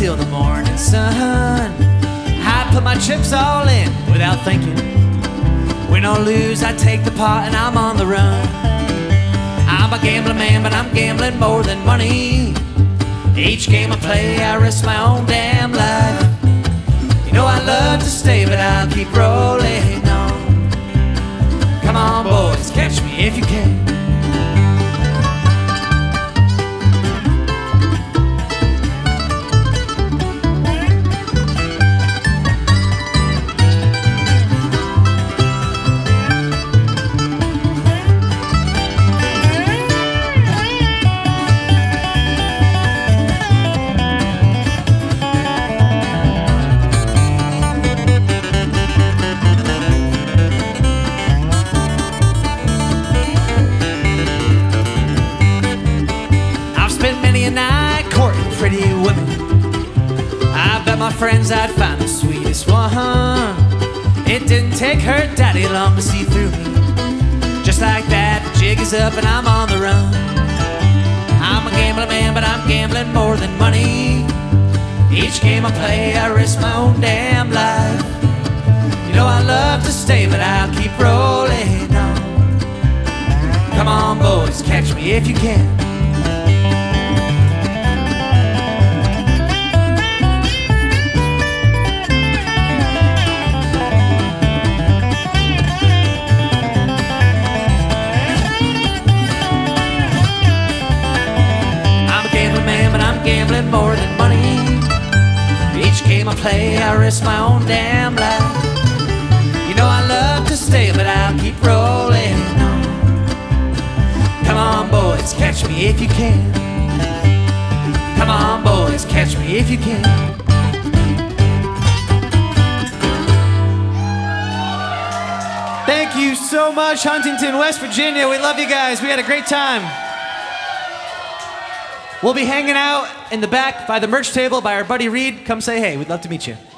till the morning sun. I put my chips all in without thinking. Win or lose, I take the pot and I'm on the run. I'm a gambling man, but I'm gambling more than money. Each game I play, I risk my own damn life. You know I love to stay, but I'll keep rolling on. Come on, boys, catch me if you can. Many a night courting pretty women. I bet my friends I'd find the sweetest one. It didn't take her daddy long to see through me. Just like that, the jig is up and I'm on the run. I'm a gambling man, but I'm gambling more than money. Each game I play, I risk my own damn life. You know I love to stay, but I'll keep rolling on. Come on, boys, catch me if you can. Gambling more than money. Each game I play, I risk my own damn life. You know I love to stay, but I'll keep rolling on. Come on, boys, catch me if you can. Come on, boys, catch me if you can. Thank you so much, Huntington, West Virginia. We love you guys. We had a great time. We'll be hanging out in the back by the merch table by our buddy Reed. Come say hey. We'd love to meet you.